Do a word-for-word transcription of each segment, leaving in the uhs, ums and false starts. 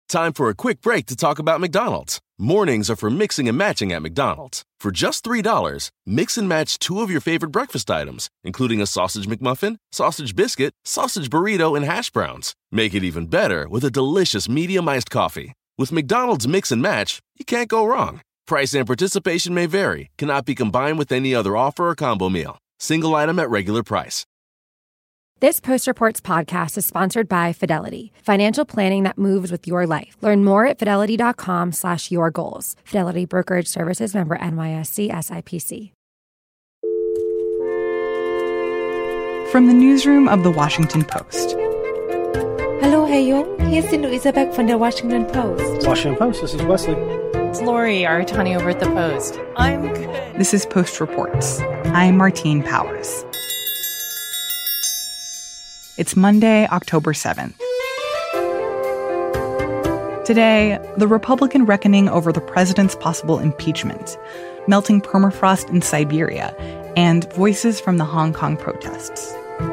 Time for a quick break to talk about McDonald's. Mornings are for mixing and matching at McDonald's. For just three dollars, mix and match two of your favorite breakfast items, including a sausage McMuffin, sausage biscuit, sausage burrito, and hash browns. Make it even better with a delicious medium iced coffee. With McDonald's Mix and Match, you can't go wrong. Price and participation may vary, cannot be combined with any other offer or combo meal. Single item at regular price. This Post Reports podcast is sponsored by Fidelity, financial planning that moves with your life. Learn more at fidelity.com slash your goals. Fidelity Brokerage Services, member N Y S E S I P C. From the newsroom of The Washington Post. Hallo, Herr Jung. Hier ist die Luisa Beck von der Washington Post. Washington Post, this is Wesley. It's Lori Aratani over at the Post. I'm good. This is Post Reports. I'm Martine Powers. It's Monday, October seventh. Today, the Republican reckoning over the president's possible impeachment, melting permafrost in Siberia, and voices from the Hong Kong protests.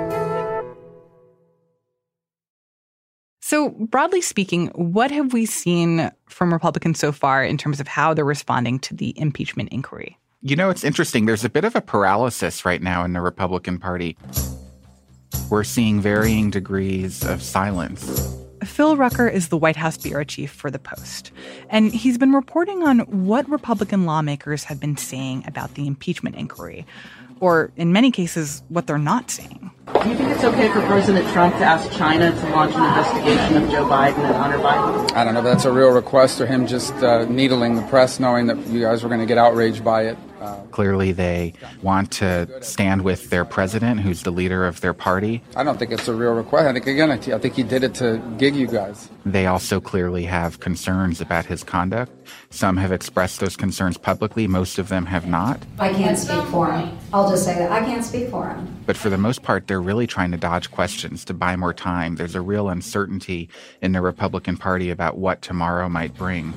So, broadly speaking, what have we seen from Republicans so far in terms of how they're responding to the impeachment inquiry? You know, it's interesting. There's a bit of a paralysis right now in the Republican Party. We're seeing varying degrees of silence. Phil Rucker is the White House bureau chief for The Post, and he's been reporting on what Republican lawmakers have been saying about the impeachment inquiry, or in many cases, what they're not saying. Do you think it's okay for President Trump to ask China to launch an investigation of Joe Biden and Hunter Biden? I don't know, but that's a real request, or him just uh, needling the press, knowing that you guys were going to get outraged by it. Uh, Clearly, they want to stand with their president, who's the leader of their party. I don't think it's a real request. I think, again, I think he did it to gig you guys. They also clearly have concerns about his conduct. Some have expressed those concerns publicly. Most of them have not. I can't speak for him. I'll just say that. I can't speak for him. But for the most part, they're really trying to dodge questions to buy more time. There's a real uncertainty in the Republican Party about what tomorrow might bring.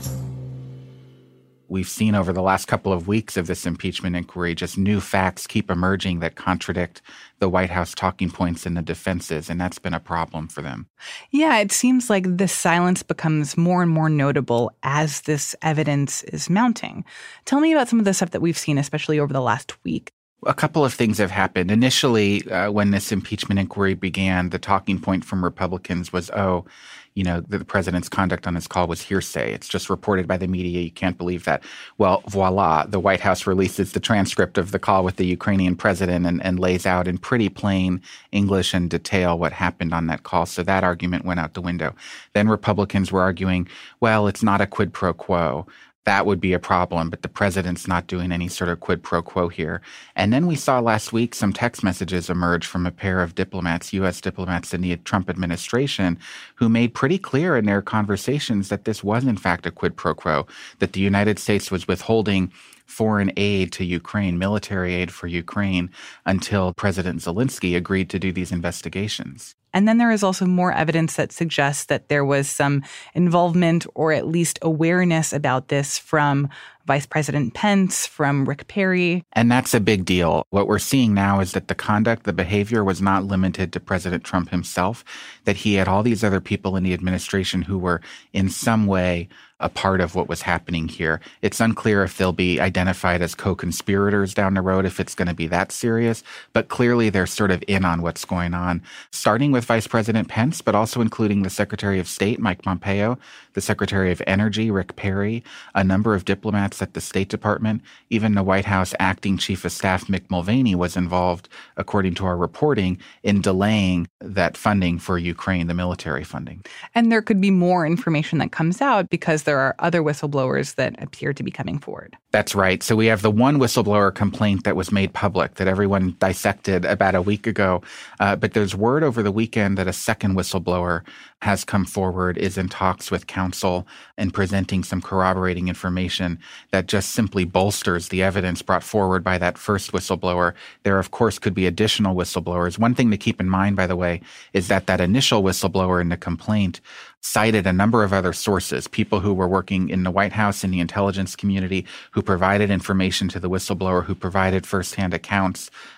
We've seen over the last couple of weeks of this impeachment inquiry, just new facts keep emerging that contradict the White House talking points and the defenses, and that's been a problem for them. Yeah, it seems like this silence becomes more and more notable as this evidence is mounting. Tell me about some of the stuff that we've seen, especially over the last week. A couple of things have happened. Initially, uh, when this impeachment inquiry began, the talking point from Republicans was, oh, you know, the president's conduct on his call was hearsay. It's just reported by the media. You can't believe that. Well, voila, the White House releases the transcript of the call with the Ukrainian president and, and lays out in pretty plain English and detail what happened on that call. So that argument went out the window. Then Republicans were arguing, well, it's not a quid pro quo. That would be a problem, but the president's not doing any sort of quid pro quo here. And then we saw last week some text messages emerge from a pair of diplomats, U S diplomats in the Trump administration, who made pretty clear in their conversations that this was in fact a quid pro quo, that the United States was withholding foreign aid to Ukraine, military aid for Ukraine, until President Zelensky agreed to do these investigations. And then there is also more evidence that suggests that there was some involvement or at least awareness about this from Vice President Pence, from Rick Perry. And that's a big deal. What we're seeing now is that the conduct, the behavior was not limited to President Trump himself, that he had all these other people in the administration who were in some way a part of what was happening here. It's unclear if they'll be identified as co-conspirators down the road, if it's going to be that serious, but clearly they're sort of in on what's going on, starting with Vice President Pence, but also including the Secretary of State, Mike Pompeo, the Secretary of Energy, Rick Perry, a number of diplomats at the State Department. Even the White House acting Chief of Staff, Mick Mulvaney, was involved, according to our reporting, in delaying that funding for Ukraine, the military funding. And there could be more information that comes out because there are other whistleblowers that appear to be coming forward. That's right. So we have the one whistleblower complaint that was made public that everyone dissected about a week ago. Uh, but there's word over the weekend that a second whistleblower has come forward, is in talks with counsel and presenting some corroborating information that just simply bolsters the evidence brought forward by that first whistleblower. There, of course, could be additional whistleblowers. One thing to keep in mind, by the way, is that that initial whistleblower in the complaint cited a number of other sources, people who were working in the White House, in the intelligence community, who provided information to the whistleblower, who provided firsthand accounts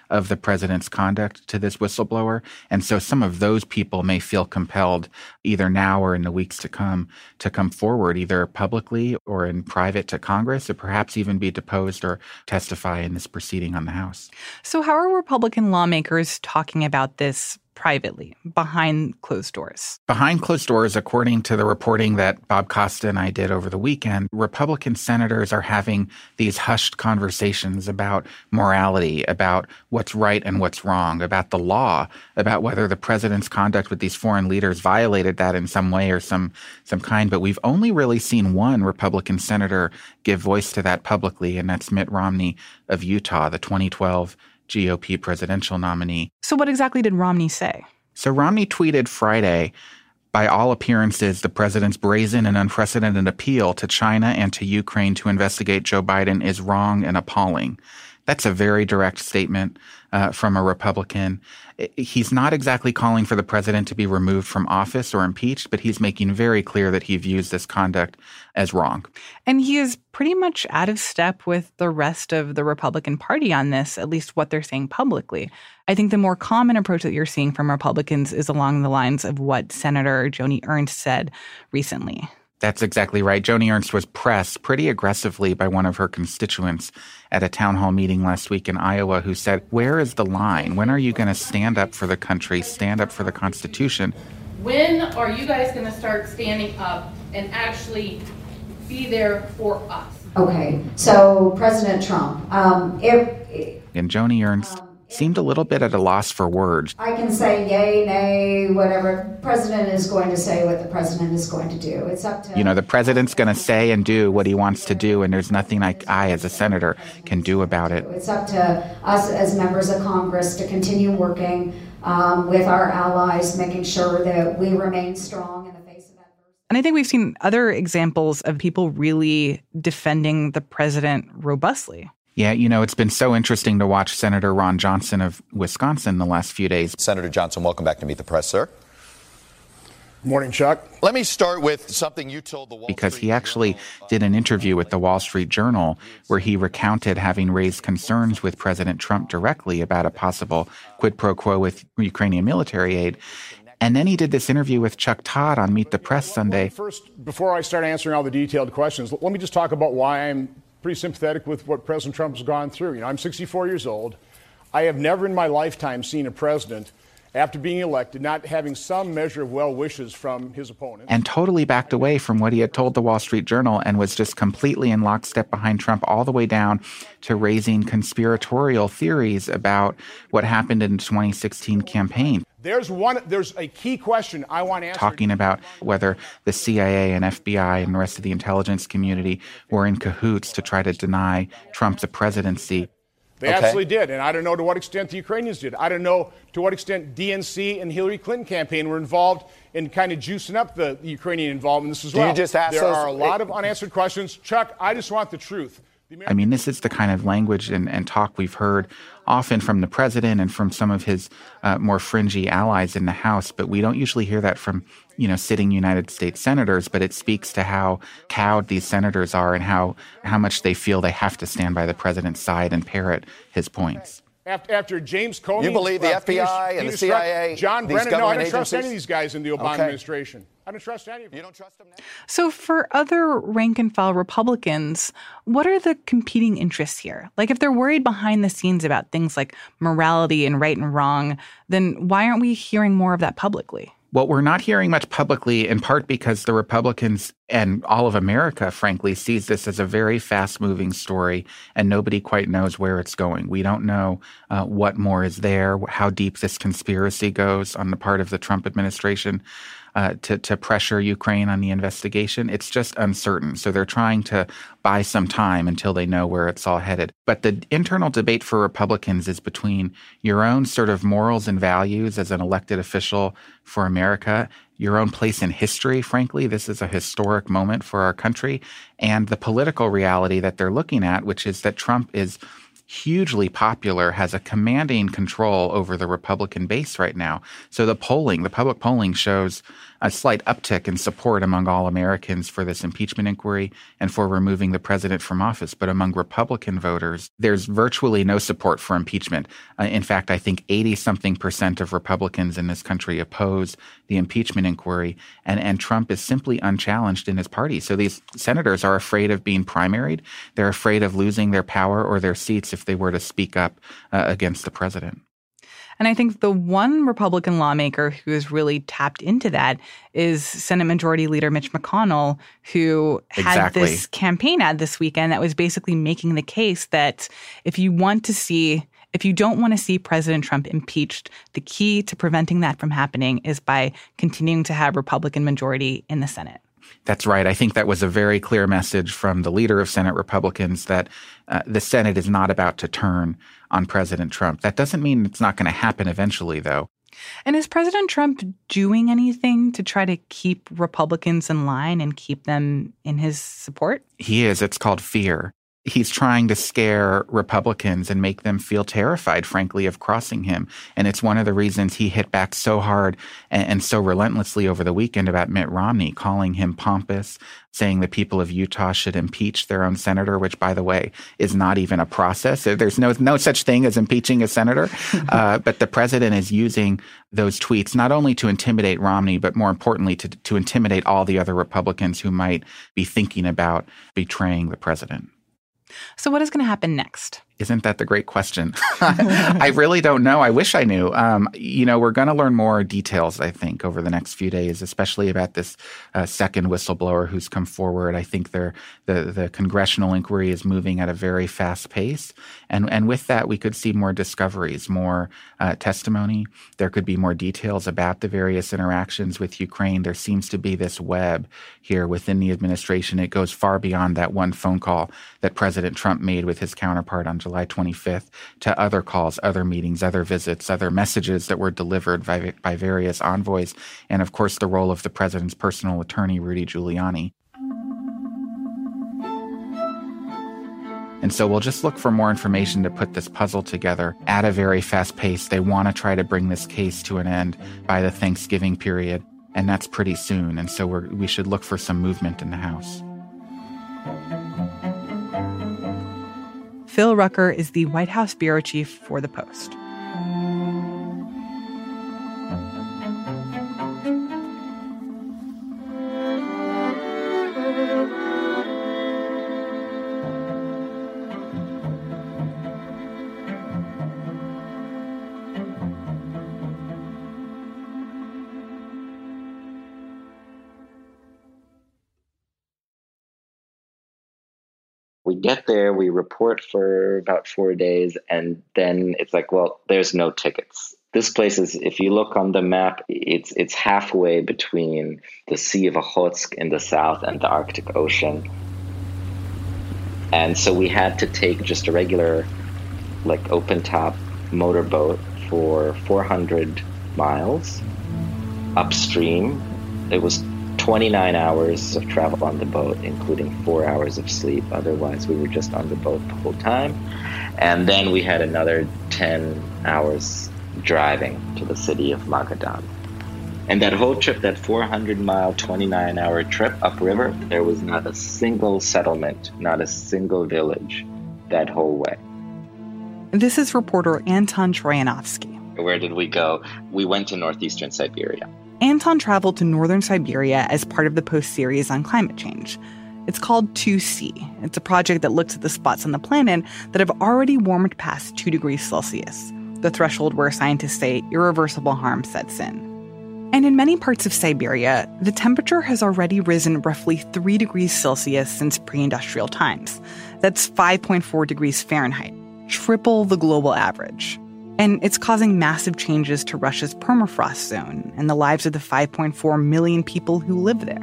of the president's conduct to this whistleblower. And so some of those people may feel compelled either now or in the weeks to come to come forward, either publicly or in private to Congress, or perhaps even be deposed or testify in this proceeding on the House. So how are Republican lawmakers talking about this privately, behind closed doors? Behind closed doors, according to the reporting that Bob Costa and I did over the weekend, Republican senators are having these hushed conversations about morality, about what's right and what's wrong, about the law, about whether the president's conduct with these foreign leaders violated that in some way or some some kind. But we've only really seen one Republican senator give voice to that publicly, and that's Mitt Romney of Utah, the twenty twelve G O P presidential nominee. So what exactly did Romney say? So Romney tweeted Friday, by all appearances, the president's brazen and unprecedented appeal to China and to Ukraine to investigate Joe Biden is wrong and appalling. That's a very direct statement uh, from a Republican. He's not exactly calling for the president to be removed from office or impeached, but he's making very clear that he views this conduct as wrong. And he is pretty much out of step with the rest of the Republican Party on this, at least what they're saying publicly. I think the more common approach that you're seeing from Republicans is along the lines of what Senator Joni Ernst said recently. That's exactly right. Joni Ernst was pressed pretty aggressively by one of her constituents at a town hall meeting last week in Iowa who said, where is the line? When are you going to stand up for the country, stand up for the Constitution? When are you guys going to start standing up and actually be there for us? Okay, so President Trump, um, if... And Joni Ernst seemed a little bit at a loss for words. I can say yay, nay, whatever. President is going to say what the president is going to do. It's up to... You know, the president's going to say and do what he wants to do, and there's nothing I, I, as a senator, can do about it. It's up to us as members of Congress to continue working um, with our allies, making sure that we remain strong in the face of adversity. And I think we've seen other examples of people really defending the president robustly. Yeah, you know, it's been so interesting to watch Senator Ron Johnson of Wisconsin the last few days. Senator Johnson, welcome back to Meet the Press, sir. Good morning, Chuck. Let me start with something you told the Wall Because Street he actually Journal. did an interview with the Wall Street Journal where he recounted having raised concerns with President Trump directly about a possible quid pro quo with Ukrainian military aid. And then he did this interview with Chuck Todd on Meet the Press Sunday. First, before I start answering all the detailed questions, let me just talk about why I'm pretty sympathetic with what President Trump has gone through. You know, I'm sixty-four years old. I have never in my lifetime seen a president, after being elected, not having some measure of well wishes from his opponents. And totally backed away from what he had told the Wall Street Journal and was just completely in lockstep behind Trump all the way down to raising conspiratorial theories about what happened in the twenty sixteen campaign. There's one. There's a key question I want answered. Talking about whether the C I A and F B I and the rest of the intelligence community were in cahoots to try to deny Trump the presidency. They okay. absolutely did. And I don't know to what extent the Ukrainians did. I don't know to what extent D N C and Hillary Clinton campaign were involved in kind of juicing up the, the Ukrainian involvement in this as Do well. You just ask there those, are a lot of unanswered questions. Chuck, I just want the truth. I mean, this is the kind of language and, and talk we've heard often from the president and from some of his uh, more fringy allies in the House, but we don't usually hear that from, you know, sitting United States senators, but it speaks to how cowed these senators are and how, how much they feel they have to stand by the president's side and parrot his points. After, after James Comey... You believe the uh, F B I Peter, and the Peter C I A, Strzok, John these Brennan, no, I don't agencies? trust any of these guys in the Obama okay. administration. I don't trust any of them. You don't trust them now? So for other rank-and-file Republicans, what are the competing interests here? Like, if they're worried behind the scenes about things like morality and right and wrong, then why aren't we hearing more of that publicly? Well, we're not hearing much publicly, in part because the Republicans and all of America, frankly, sees this as a very fast-moving story, and nobody quite knows where it's going. We don't know uh, what more is there, how deep this conspiracy goes on the part of the Trump administration uh, to, to pressure Ukraine on the investigation. It's just uncertain. So they're trying to buy some time until they know where it's all headed. But the internal debate for Republicans is between your own sort of morals and values as an elected official for America, your own place in history, frankly. This is a historic moment for our country, and the political reality that they're looking at, which is that Trump is hugely popular, has a commanding control over the Republican base right now. So the polling, the public polling shows a slight uptick in support among all Americans for this impeachment inquiry and for removing the president from office. But among Republican voters, there's virtually no support for impeachment. Uh, in fact, I think eighty-something percent of Republicans in this country oppose the impeachment inquiry, and, and Trump is simply unchallenged in his party. So these senators are afraid of being primaried. They're afraid of losing their power or their seats if they were to speak up uh, against the president. And I think the one Republican lawmaker who has really tapped into that is Senate Majority Leader Mitch McConnell, who had exactly. this campaign ad this weekend that was basically making the case that if you want to see, if you don't want to see President Trump impeached, the key to preventing that from happening is by continuing to have Republican majority in the Senate. That's right. I think that was a very clear message from the leader of Senate Republicans that uh, the Senate is not about to turn on President Trump. That doesn't mean it's not going to happen eventually, though. And is President Trump doing anything to try to keep Republicans in line and keep them in his support? He is. It's called fear. He's trying to scare Republicans and make them feel terrified, frankly, of crossing him. And it's one of the reasons he hit back so hard and, and so relentlessly over the weekend about Mitt Romney, calling him pompous, saying the people of Utah should impeach their own senator, which, by the way, is not even a process. There's no no such thing as impeaching a senator. uh, but the president is using those tweets not only to intimidate Romney, but more importantly, to, to intimidate all the other Republicans who might be thinking about betraying the president. So what is going to happen next? Isn't that the great question? I really don't know. I wish I knew. Um, you know, we're going to learn more details, I think, over the next few days, especially about this uh, second whistleblower who's come forward. I think the the congressional inquiry is moving at a very fast pace. And, and with that, we could see more discoveries, more uh, testimony. There could be more details about the various interactions with Ukraine. There seems to be this web here within the administration. It goes far beyond that one phone call that President Trump made with his counterpart on July twenty-fifth to other calls, other meetings, other visits, other messages that were delivered by, by various envoys, and of course the role of the president's personal attorney, Rudy Giuliani. And so we'll just look for more information to put this puzzle together at a very fast pace. They want to try to bring this case to an end by the Thanksgiving period, and that's pretty soon. And so we're, we should look for some movement in the House. Phil Rucker is the White House bureau chief for The Post. We get there, we report for about four days, and then it's like, well, there's no tickets. This place is, if you look on the map, it's it's halfway between the Sea of Okhotsk in the south and the Arctic Ocean. And so we had to take just a regular, like, open-top motorboat for four hundred miles upstream. It was twenty-nine hours of travel on the boat, including four hours of sleep. Otherwise, we were just on the boat the whole time. And then we had another ten hours driving to the city of Magadan. And that whole trip, that four hundred mile, twenty-nine hour trip upriver, there was not a single settlement, not a single village that whole way. This is reporter Anton Troyanovsky. Where did we go? We went to northeastern Siberia. Anton traveled to northern Siberia as part of the Post series on climate change. It's called two C. It's a project that looks at the spots on the planet that have already warmed past two degrees Celsius, the threshold where scientists say irreversible harm sets in. And in many parts of Siberia, the temperature has already risen roughly three degrees Celsius since pre-industrial times. That's five point four degrees Fahrenheit, triple the global average. And it's causing massive changes to Russia's permafrost zone and the lives of the five point four million people who live there.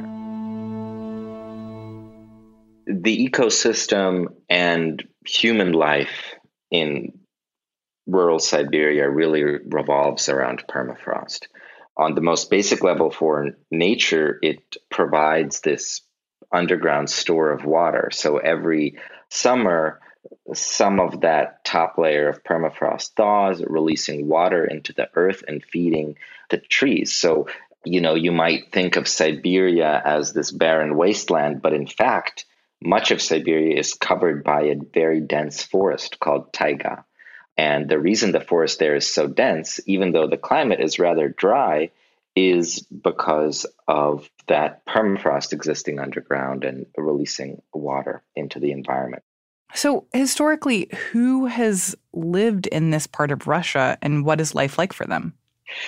The ecosystem and human life in rural Siberia really revolves around permafrost. On the most basic level for nature, it provides this underground store of water. So every summer, some of that top layer of permafrost thaws, releasing water into the earth and feeding the trees. So you know, you might think of Siberia as this barren wasteland, but in fact, much of Siberia is covered by a very dense forest called taiga. And the reason the forest there is so dense, even though the climate is rather dry, is because of that permafrost existing underground and releasing water into the environment. So historically, who has lived in this part of Russia and what is life like for them?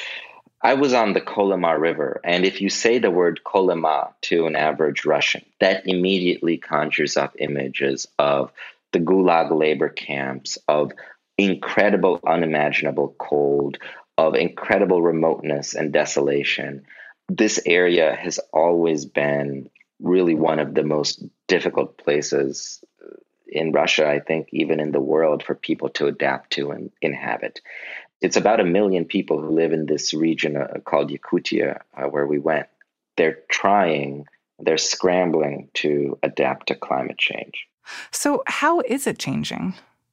I was on the Kolyma River, and if you say the word Kolyma to an average Russian, that immediately conjures up images of the Gulag labor camps, of incredible, unimaginable cold, of incredible remoteness and desolation. This area has always been really one of the most difficult places in Russia, I think, even in the world, for people to adapt to and inhabit. It's about a million people who live in this region uh, called Yakutia, uh, where we went. They're trying, they're scrambling to adapt to climate change. So how is it changing?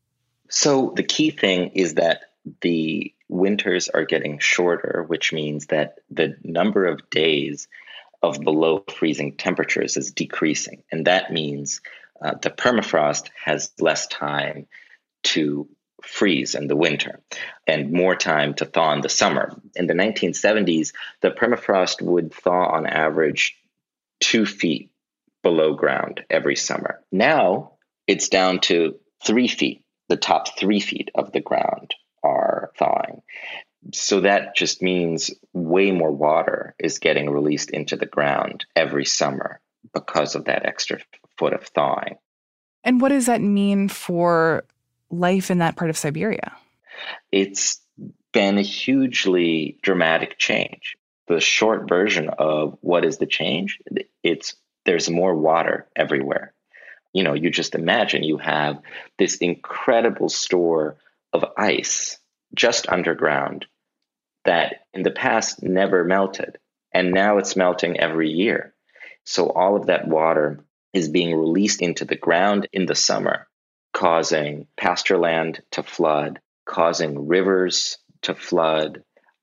So the key thing is that the winters are getting shorter, which means that the number of days of below freezing temperatures is decreasing. And that means uh, the permafrost has less time to freeze in the winter and more time to thaw in the summer. In the nineteen seventies, the permafrost would thaw on average two feet below ground every summer. Now it's down to three feet. The top three feet of the ground are thawing. So that just means way more water is getting released into the ground every summer because of that extra foot of thawing. And what does that mean for life in that part of Siberia? It's been a hugely dramatic change. The short version of what is the change, it's there's more water everywhere. You know, you just imagine you have this incredible store of ice just underground that in the past never melted, and now it's melting every year. So all of that water is being released into the ground in the summer, causing pasture land to flood, causing rivers to flood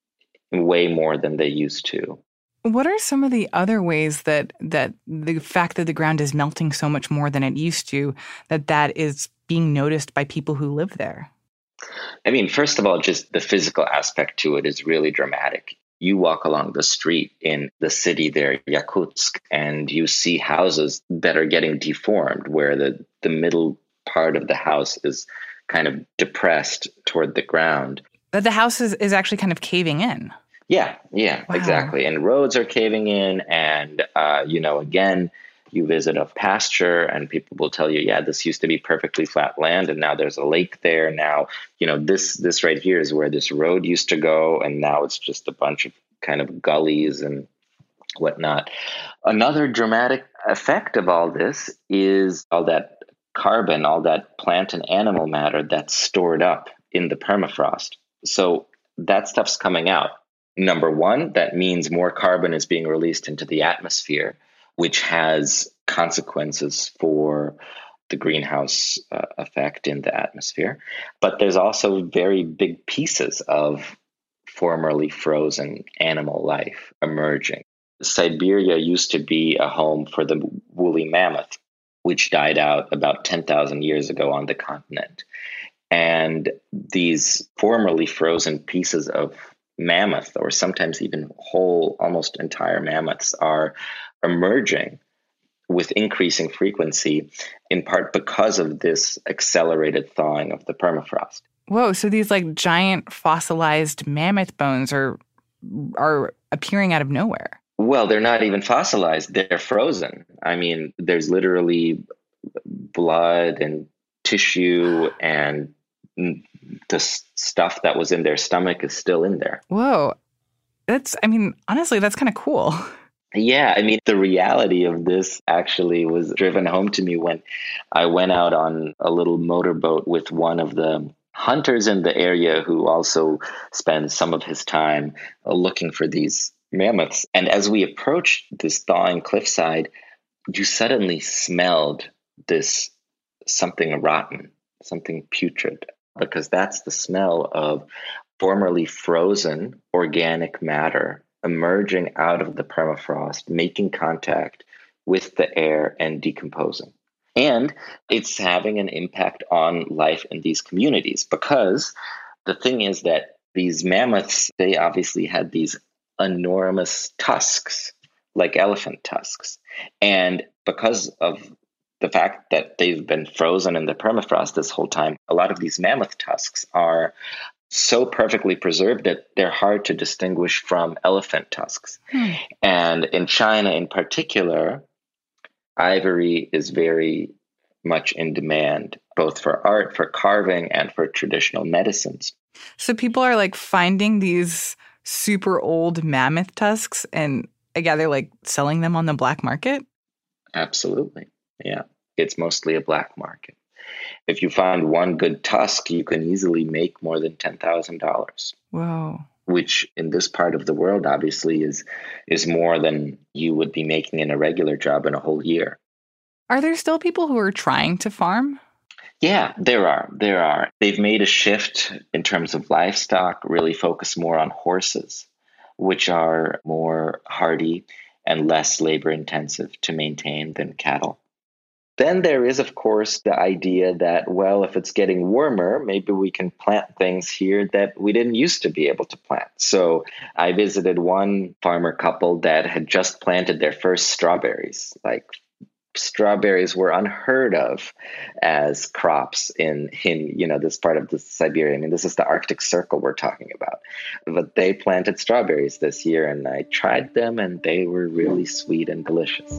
way more than they used to. What are some of the other ways that that the fact that the ground is melting so much more than it used to, that that is being noticed by people who live there? I mean, first of all, just the physical aspect to it is really dramatic. You walk along the street in the city there, Yakutsk, and you see houses that are getting deformed, where the, the middle part of the house is kind of depressed toward the ground. That the house is, is actually kind of caving in. Yeah, yeah, wow. Exactly. And roads are caving in. And, uh, you know, again, you visit a pasture and people will tell you, yeah, this used to be perfectly flat land and now there's a lake there. Now, you know, this this right here is where this road used to go. And now it's just a bunch of kind of gullies and whatnot. Another dramatic effect of all this is all that carbon, all that plant and animal matter that's stored up in the permafrost. So that stuff's coming out. Number one, that means more carbon is being released into the atmosphere, which has consequences for the greenhouse uh, effect in the atmosphere. But there's also very big pieces of formerly frozen animal life emerging. Siberia used to be a home for the woolly mammoth, which died out about ten thousand years ago on the continent. And these formerly frozen pieces of mammoth, or sometimes even whole, almost entire mammoths, are emerging with increasing frequency, in part because of this accelerated thawing of the permafrost. Whoa, so these like giant fossilized mammoth bones are are appearing out of nowhere. Well, they're not even fossilized, they're frozen. I mean, there's literally blood and tissue, and the stuff that was in their stomach is still in there. Whoa. That's, I mean, honestly, that's kind of cool. Yeah, I mean, the reality of this actually was driven home to me when I went out on a little motorboat with one of the hunters in the area who also spends some of his time looking for these mammoths. And as we approached this thawing cliffside, you suddenly smelled this something rotten, something putrid, because that's the smell of formerly frozen organic matter emerging out of the permafrost, making contact with the air and decomposing. And it's having an impact on life in these communities, because the thing is that these mammoths, they obviously had these enormous tusks, like elephant tusks. And because of the fact that they've been frozen in the permafrost this whole time, a lot of these mammoth tusks are so perfectly preserved that they're hard to distinguish from elephant tusks. Hmm. And in China in particular, ivory is very much in demand, both for art, for carving, and for traditional medicines. So people are like finding these super old mammoth tusks and I gather like selling them on the black market? Absolutely. Yeah. It's mostly a black market. If you find one good tusk, you can easily make more than ten thousand dollars. Wow. Which in this part of the world, obviously, is is more than you would be making in a regular job in a whole year. Are there still people who are trying to farm? Yeah, there are. There are. They've made a shift in terms of livestock, really focus more on horses, which are more hardy and less labor intensive to maintain than cattle. Then there is, of course, the idea that, well, if it's getting warmer, maybe we can plant things here that we didn't used to be able to plant. So I visited one farmer couple that had just planted their first strawberries. Like, strawberries were unheard of as crops in, in you know, this part of the Siberia. I mean, this is the Arctic Circle we're talking about. But they planted strawberries this year, and I tried them, and they were really sweet and delicious.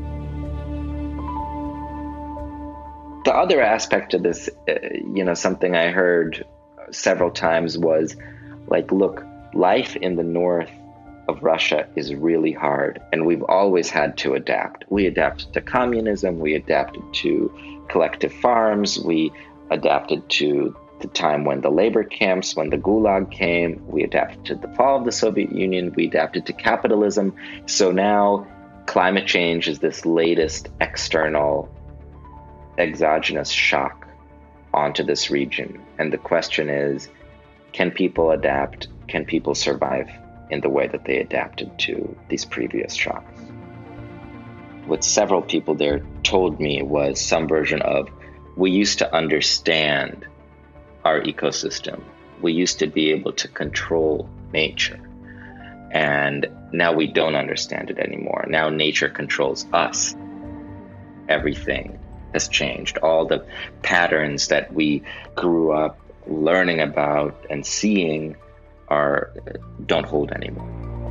The other aspect of this, uh, you know, something I heard several times was like, look, life in the north of Russia is really hard, and we've always had to adapt. We adapted to communism, we adapted to collective farms, we adapted to the time when the labor camps, when the Gulag came, we adapted to the fall of the Soviet Union, we adapted to capitalism. So now climate change is this latest external exogenous shock onto this region. And the question is, can people adapt? Can people survive in the way that they adapted to these previous shocks? What several people there told me was some version of, we used to understand our ecosystem. We used to be able to control nature. And now we don't understand it anymore. Now nature controls us. Everything has changed. All the patterns that we grew up learning about and seeing are don't hold anymore.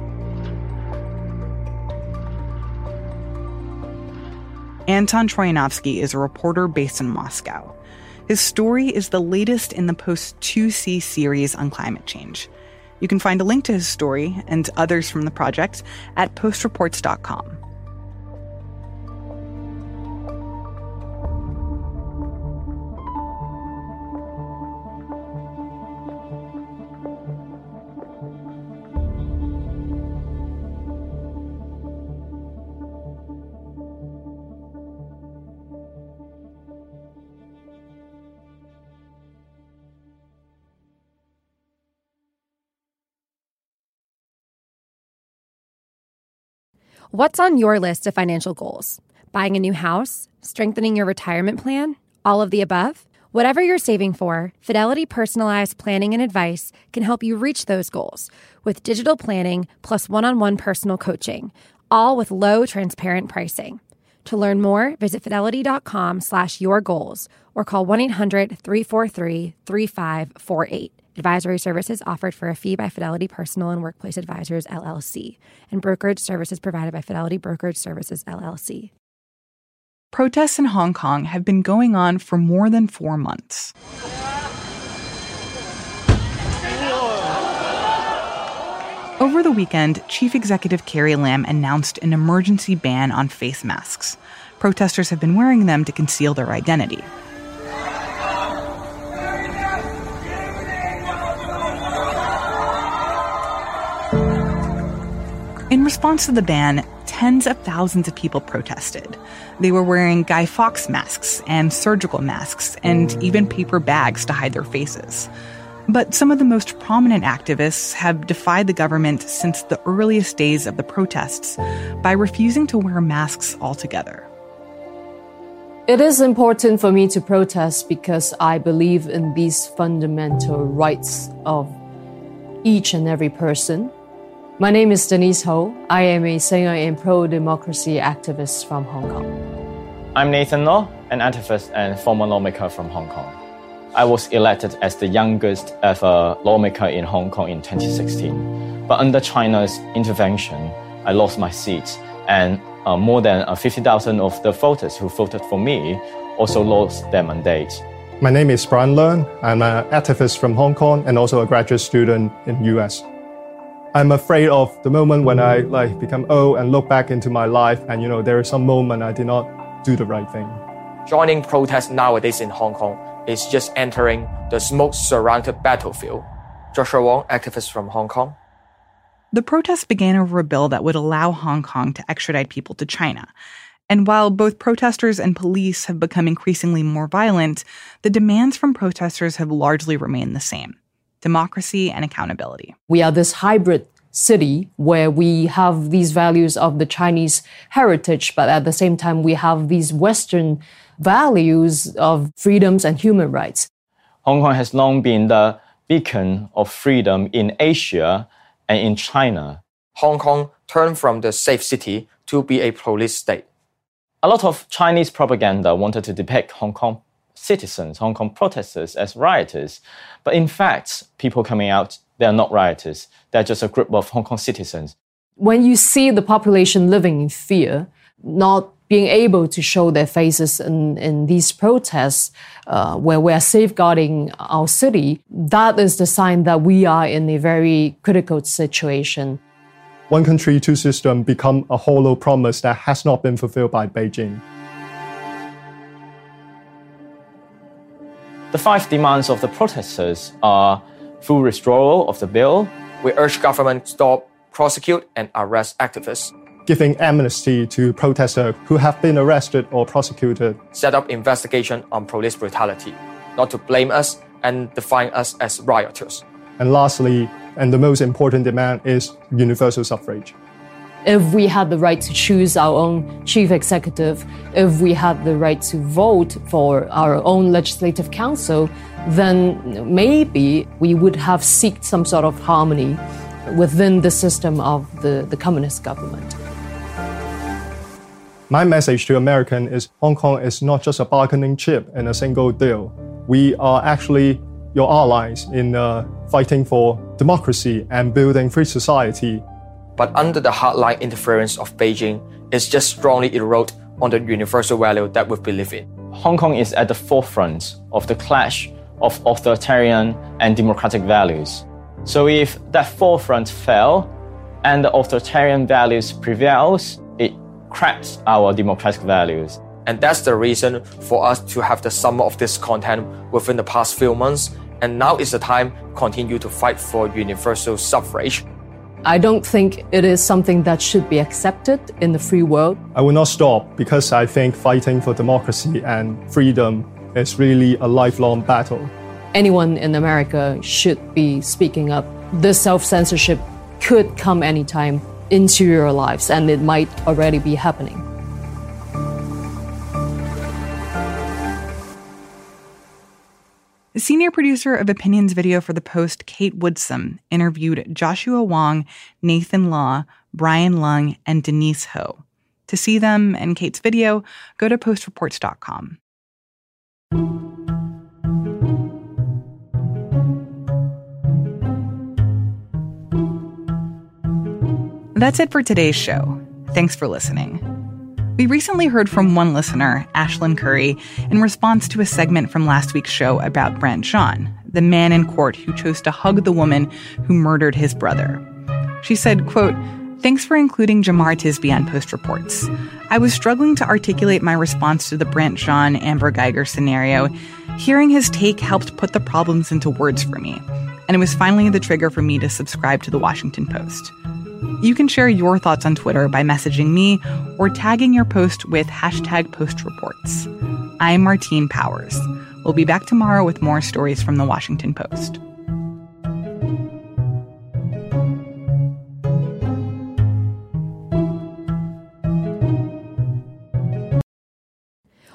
Anton Troyanovsky is a reporter based in Moscow. His story is the latest in the Post two C series on climate change. You can find a link to his story and others from the project at post reports dot com. What's on your list of financial goals? Buying a new house? Strengthening your retirement plan? All of the above? Whatever you're saving for, Fidelity Personalized Planning and Advice can help you reach those goals with digital planning plus one-on-one personal coaching, all with low, transparent pricing. To learn more, visit fidelity.com slash your goals or call one eight hundred three four three three five four eight. Advisory services offered for a fee by Fidelity Personal and Workplace Advisors, L L C, and brokerage services provided by Fidelity Brokerage Services, L L C. Protests in Hong Kong have been going on for more than four months. Over the weekend, Chief Executive Carrie Lam announced an emergency ban on face masks. Protesters have been wearing them to conceal their identity. In response to the ban, tens of thousands of people protested. They were wearing Guy Fawkes masks and surgical masks and even paper bags to hide their faces. But some of the most prominent activists have defied the government since the earliest days of the protests by refusing to wear masks altogether. It is important for me to protest because I believe in these fundamental rights of each and every person. My name is Denise Ho. I am a singer and pro-democracy activist from Hong Kong. I'm Nathan Law, an activist and former lawmaker from Hong Kong. I was elected as the youngest ever lawmaker in Hong Kong in twenty sixteen. But under China's intervention, I lost my seat, and uh, more than uh, fifty thousand of the voters who voted for me also lost their mandate. My name is Brian Leung. I'm an activist from Hong Kong and also a graduate student in the U S. I'm afraid of the moment when I like become old and look back into my life and, you know, there is some moment I did not do the right thing. Joining protests nowadays in Hong Kong is just entering the smoke-surrounded battlefield. Joshua Wong, activist from Hong Kong. The protests began over a bill that would allow Hong Kong to extradite people to China. And while both protesters and police have become increasingly more violent, the demands from protesters have largely remained the same: democracy and accountability. We are this hybrid city where we have these values of the Chinese heritage, but at the same time we have these Western values of freedoms and human rights. Hong Kong has long been the beacon of freedom in Asia and in China. Hong Kong turned from the safe city to be a police state. A lot of Chinese propaganda wanted to depict Hong Kong citizens, Hong Kong protesters as rioters. But in fact, people coming out, they are not rioters. They're just a group of Hong Kong citizens. When you see the population living in fear, not being able to show their faces in, in these protests uh, where we are safeguarding our city, that is the sign that we are in a very critical situation. One country, two systems become a hollow promise that has not been fulfilled by Beijing. The five demands of the protesters are full withdrawal of the bill. We urge government to stop, prosecute, and arrest activists. Giving amnesty to protesters who have been arrested or prosecuted. Set up investigation on police brutality, not to blame us and define us as rioters. And lastly, and the most important demand, is universal suffrage. If we had the right to choose our own chief executive, if we had the right to vote for our own legislative council, then maybe we would have sought some sort of harmony within the system of the, the communist government. My message to Americans is Hong Kong is not just a bargaining chip in a single deal. We are actually your allies in uh, fighting for democracy and building free society. But under the hardline interference of Beijing, it's just strongly erode on the universal value that we believe in. Hong Kong is at the forefront of the clash of authoritarian and democratic values. So if that forefront fell and the authoritarian values prevails, it cracks our democratic values. And that's the reason for us to have the summer of discontent within the past few months. And now is the time to continue to fight for universal suffrage. I don't think it is something that should be accepted in the free world. I will not stop because I think fighting for democracy and freedom is really a lifelong battle. Anyone in America should be speaking up. This self-censorship could come anytime into your lives, and it might already be happening. Senior producer of Opinions Video for The Post, Kate Woodsum, interviewed Joshua Wong, Nathan Law, Brian Leung, and Denise Ho. To see them and Kate's video, go to post reports dot com. That's it for today's show. Thanks for listening. We recently heard from one listener, Ashlyn Curry, in response to a segment from last week's show about Brent Jean, the man in court who chose to hug the woman who murdered his brother. She said, quote, "Thanks for including Jemar Tisby on Post Reports. I was struggling to articulate my response to the Brent Jean Amber Geiger scenario. Hearing his take helped put the problems into words for me, and it was finally the trigger for me to subscribe to The Washington Post." You can share your thoughts on Twitter by messaging me or tagging your post with hashtag postreports. I'm Martine Powers. We'll be back tomorrow with more stories from The Washington Post.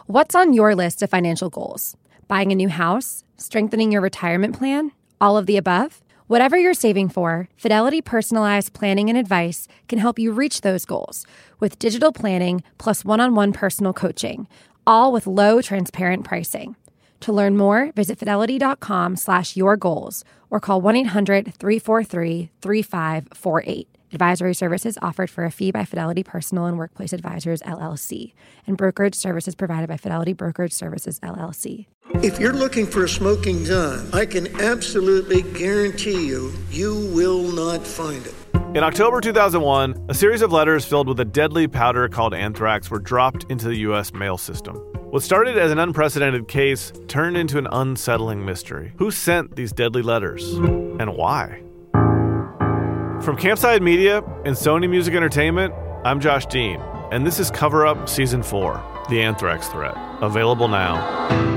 What's on your list of financial goals? Buying a new house? Strengthening your retirement plan? All of the above? Whatever you're saving for, Fidelity Personalized Planning and Advice can help you reach those goals with digital planning plus one-on-one personal coaching, all with low, transparent pricing. To learn more, visit fidelity.com slash your goals or call one eight hundred three four three three five four eight. Advisory services offered for a fee by Fidelity Personal and Workplace Advisors, L L C, and brokerage services provided by Fidelity Brokerage Services, L L C. If you're looking for a smoking gun, I can absolutely guarantee you, you will not find it. In October two thousand one, a series of letters filled with a deadly powder called anthrax were dropped into the U S mail system. What started as an unprecedented case turned into an unsettling mystery. Who sent these deadly letters? And why? From Campside Media and Sony Music Entertainment, I'm Josh Dean, and this is Cover Up Season four, The Anthrax Threat, available now.